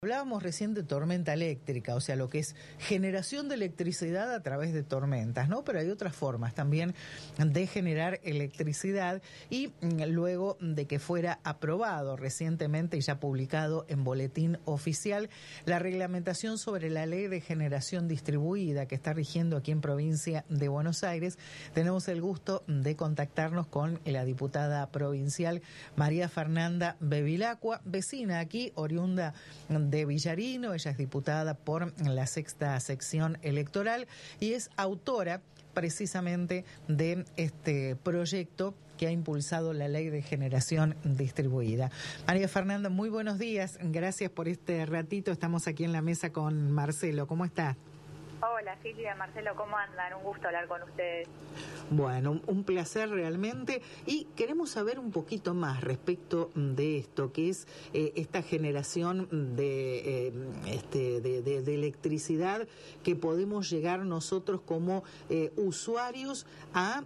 Hablábamos recién de tormenta eléctrica, o sea, lo que es generación de electricidad a través de tormentas, ¿no? Pero hay otras formas también de generar electricidad y luego de que fuera aprobado recientemente y ya publicado en Boletín Oficial la reglamentación sobre la Ley de Generación Distribuida que está rigiendo aquí en Provincia de Buenos Aires, tenemos el gusto de contactarnos con la diputada provincial María Fernanda Bevilacqua, vecina aquí, oriunda de Villarino. Ella es diputada por la sexta sección electoral y es autora precisamente de este proyecto que ha impulsado la Ley de Generación Distribuida. María Fernanda, muy buenos días. Gracias por este ratito. Estamos aquí en la mesa con Marcelo. ¿Cómo está? Hola Silvia, Marcelo, ¿cómo andan? Un gusto hablar con ustedes. Bueno, un placer realmente, y queremos saber un poquito más respecto de esto, que es esta generación de electricidad que podemos llegar nosotros como usuarios a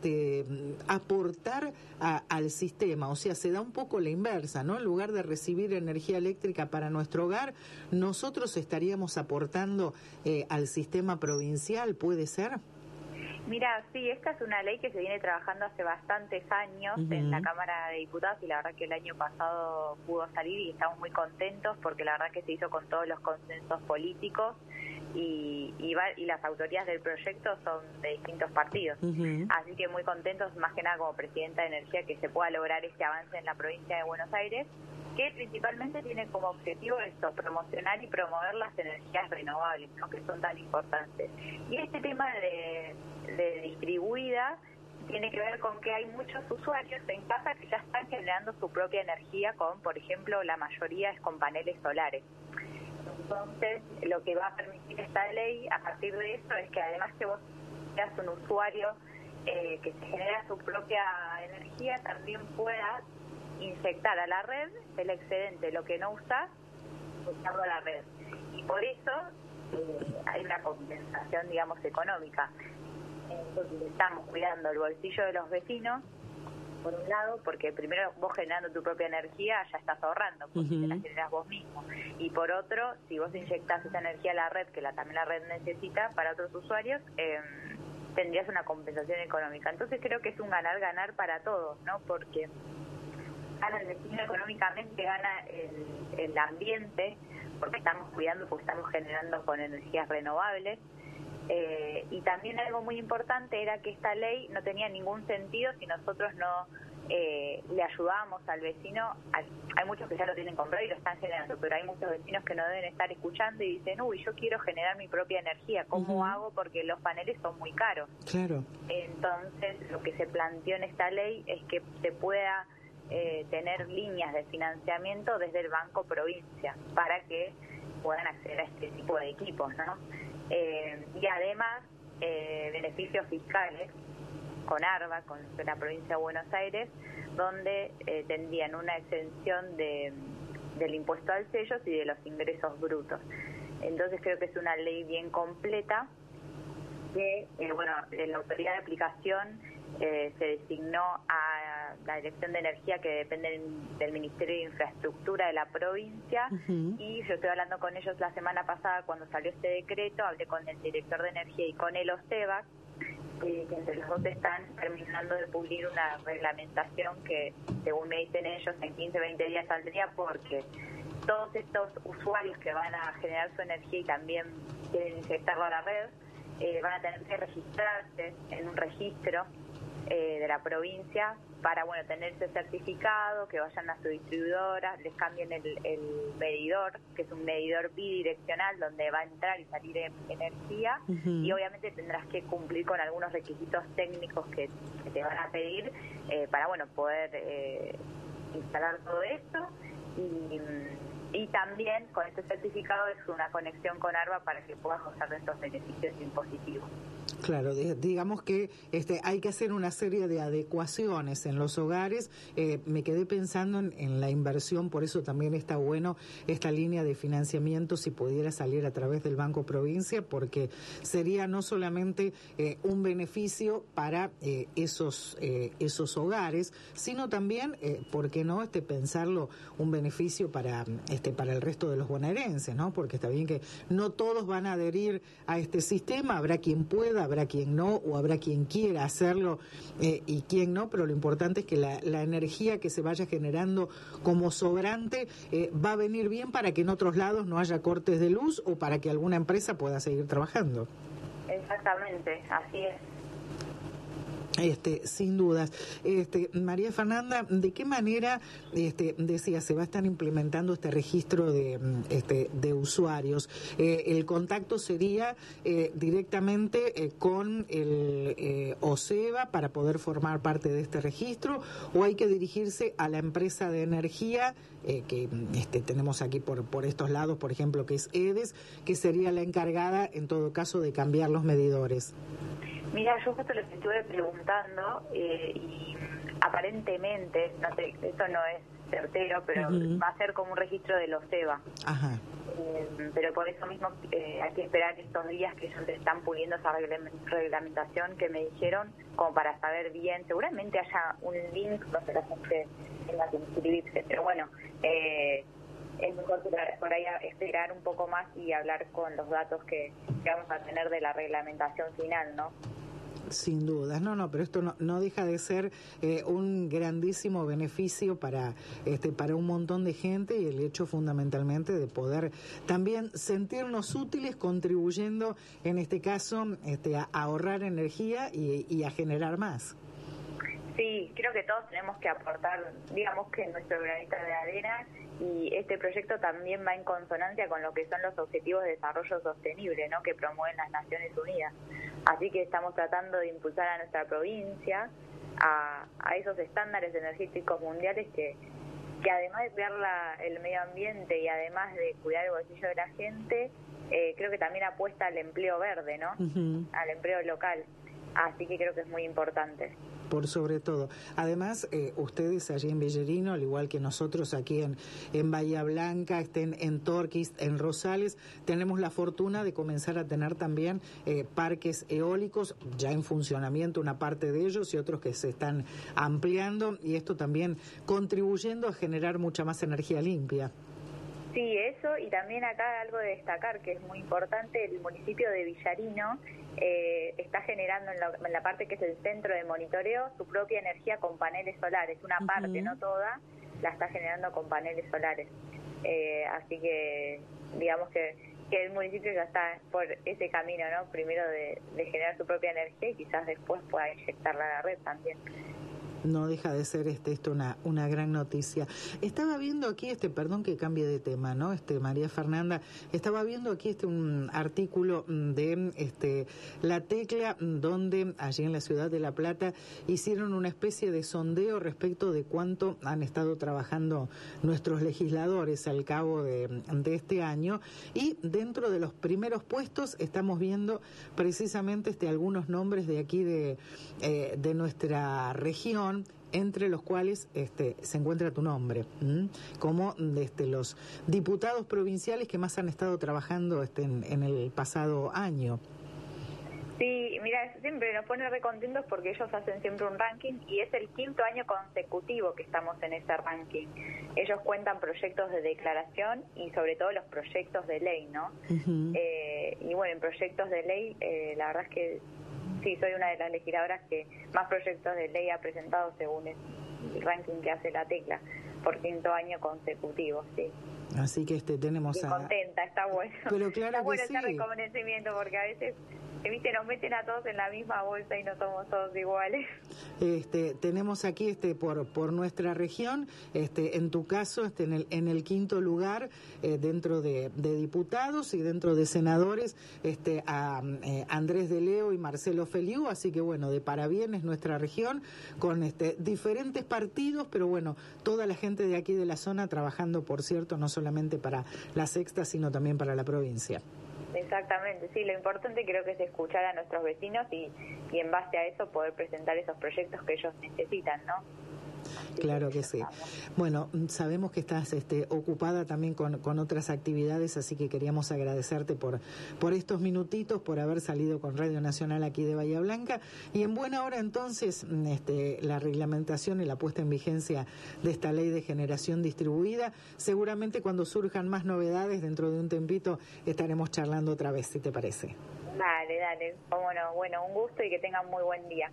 aportar al sistema. O sea, se da un poco la inversa, ¿no? En lugar de recibir energía eléctrica para nuestro hogar, nosotros estaríamos aportando al sistema provincial, ¿puede ser? Mira, sí, esta es una ley que se viene trabajando hace bastantes años en la Cámara de Diputados y la verdad que el año pasado pudo salir y estamos muy contentos porque la verdad que se hizo con todos los consensos políticos y las autoridades del proyecto son de distintos partidos. Así que muy contentos, más que nada como presidenta de Energía, que se pueda lograr este avance en la provincia de Buenos Aires, que principalmente tiene como objetivo esto, promocionar y promover las energías renovables, ¿no? Que son tan importantes. Y este tema de distribuida tiene que ver con que hay muchos usuarios en casa que ya están generando su propia energía con, por ejemplo, la mayoría es con paneles solares. Entonces, lo que va a permitir esta ley a partir de eso es que además que vos seas un usuario que se genera su propia energía, también puedas inyectar a la red el excedente, lo que no usás, usarlo a la red. Y por eso hay una compensación, digamos, económica. Entonces estamos cuidando el bolsillo de los vecinos, por un lado, porque primero vos generando tu propia energía ya estás ahorrando, porque te la generas vos mismo. Y por otro, si vos inyectás esa energía a la red, que también la red necesita para otros usuarios, tendrías una compensación económica. Entonces creo que es un ganar-ganar para todos, ¿no? Porque gana el vecino económicamente, gana el ambiente, porque estamos cuidando, porque estamos generando con energías renovables. Y también algo muy importante era que esta ley no tenía ningún sentido si nosotros no le ayudábamos al vecino. Hay muchos que ya lo tienen comprado y lo están generando, pero hay muchos vecinos que no deben estar escuchando y dicen, uy, yo quiero generar mi propia energía, ¿cómo hago? Porque los paneles son muy caros. Claro. Entonces, lo que se planteó en esta ley es que se pueda tener líneas de financiamiento desde el Banco Provincia para que puedan acceder a este tipo de equipos, ¿no? Y además beneficios fiscales con ARBA, con la provincia de Buenos Aires, donde tendrían una exención del impuesto al sello y de los ingresos brutos. Entonces creo que es una ley bien completa que, la autoridad de aplicación se designó a la Dirección de Energía, que depende del Ministerio de Infraestructura de la provincia, y yo estoy hablando con ellos la semana pasada cuando salió este decreto, hablé con el director de Energía y con el OSEBA, que entre los dos están terminando de pulir una reglamentación que, según me dicen ellos, en 15, 20 días saldría, porque todos estos usuarios que van a generar su energía y también quieren inyectarlo a la red, van a tener que registrarse en un registro de la provincia para tener ese certificado, que vayan a su distribuidora, les cambien el medidor, que es un medidor bidireccional donde va a entrar y salir energía, y obviamente tendrás que cumplir con algunos requisitos técnicos que te van a pedir para poder instalar todo esto, y también con este certificado es una conexión con ARBA para que puedas gozar de estos beneficios impositivos. Claro, digamos que hay que hacer una serie de adecuaciones en los hogares. Me quedé pensando en la inversión, por eso también está bueno esta línea de financiamiento si pudiera salir a través del Banco Provincia, porque sería no solamente un beneficio para esos hogares, sino también, ¿por qué no pensarlo, un beneficio para el resto de los bonaerenses, ¿no? Porque está bien que no todos van a adherir a este sistema, habrá quien pueda, habrá quien no, o habrá quien quiera hacerlo y quien no, pero lo importante es que la energía que se vaya generando como sobrante va a venir bien para que en otros lados no haya cortes de luz o para que alguna empresa pueda seguir trabajando. Exactamente, así es. Sin dudas. María Fernanda, ¿de qué manera, decía, se va a estar implementando este registro de usuarios? ¿El contacto sería directamente con el OSEBA para poder formar parte de este registro, o hay que dirigirse a la empresa de energía que tenemos aquí por estos lados, por ejemplo, que es EDES, que sería la encargada, en todo caso, de cambiar los medidores? Mira, yo justo les estuve preguntando y aparentemente, no sé, esto no es certero, pero va a ser como un registro de los OSEBA. Ajá. Pero por eso mismo hay que esperar estos días que ellos están puliendo esa reglamentación que me dijeron, como para saber bien. Seguramente haya un link donde la gente tenga que inscribirse, pero bueno, es mejor por ahí esperar un poco más y hablar con los datos que vamos a tener de la reglamentación final, ¿no? Sin dudas, no, pero esto no deja de ser un grandísimo beneficio para un montón de gente, y el hecho fundamentalmente de poder también sentirnos útiles contribuyendo, en este caso, a ahorrar energía y a generar más. Sí, creo que todos tenemos que aportar, digamos que nuestro granito de arena, y este proyecto también va en consonancia con lo que son los Objetivos de Desarrollo Sostenible, ¿no?, que promueven las Naciones Unidas. Así que estamos tratando de impulsar a nuestra provincia a esos estándares energéticos mundiales que además de cuidar el medio ambiente y además de cuidar el bolsillo de la gente, creo que también apuesta al empleo verde, ¿no? Uh-huh. Al empleo local. Así que creo que es muy importante. Por sobre todo. Además, ustedes allí en Bellerino, al igual que nosotros aquí en Bahía Blanca, en Torquís, en Rosales, tenemos la fortuna de comenzar a tener también parques eólicos ya en funcionamiento, una parte de ellos, y otros que se están ampliando, y esto también contribuyendo a generar mucha más energía limpia. Sí, eso, y también acá algo de destacar que es muy importante: el municipio de Villarino está generando en la parte que es el centro de monitoreo su propia energía con paneles solares, una parte, no toda, la está generando con paneles solares. Así que digamos que el municipio ya está por ese camino, ¿no? Primero de generar su propia energía y quizás después pueda inyectarla a la red también. No deja de ser esto una gran noticia. Estaba viendo aquí, perdón que cambie de tema, ¿no? María Fernanda, estaba viendo aquí un artículo de La Tecla, donde allí en la ciudad de La Plata hicieron una especie de sondeo respecto de cuánto han estado trabajando nuestros legisladores al cabo de este año, y dentro de los primeros puestos estamos viendo precisamente algunos nombres de aquí de nuestra región, entre los cuales se encuentra tu nombre, como los diputados provinciales que más han estado trabajando en el pasado año. Sí, mira, siempre nos pone recontentos porque ellos hacen siempre un ranking y es el 5º año consecutivo que estamos en ese ranking. Ellos cuentan proyectos de declaración y sobre todo los proyectos de ley, ¿no? Uh-huh. Y bueno, en proyectos de ley, la verdad es que sí, soy una de las legisladoras que más proyectos de ley ha presentado según el ranking que hace La Tecla, por 5º año consecutivo, sí. Así que tenemos y contenta, está bueno. Pero claro, está bueno que ese sí. Reconocimiento, porque a veces, viste, nos meten a todos en la misma bolsa y no somos todos iguales. Tenemos aquí por nuestra región, en tu caso, en el 5º lugar, dentro de diputados y dentro de senadores, a Andrés de Leo y Marcelo Feliú, así que bueno, de parabienes nuestra región, con diferentes partidos, pero bueno, toda la gente de aquí de la zona trabajando, por cierto, no solamente para la Sexta, sino también para la provincia. Exactamente, sí, lo importante creo que es escuchar a nuestros vecinos y en base a eso poder presentar esos proyectos que ellos necesitan, ¿no? Claro que sí. Bueno, sabemos que estás ocupada también con otras actividades, así que queríamos agradecerte por estos minutitos, por haber salido con Radio Nacional aquí de Bahía Blanca. Y en buena hora entonces la reglamentación y la puesta en vigencia de esta ley de generación distribuida. Seguramente cuando surjan más novedades dentro de un tempito estaremos charlando otra vez, si te parece. Dale, cómo no. Bueno, un gusto y que tengan muy buen día.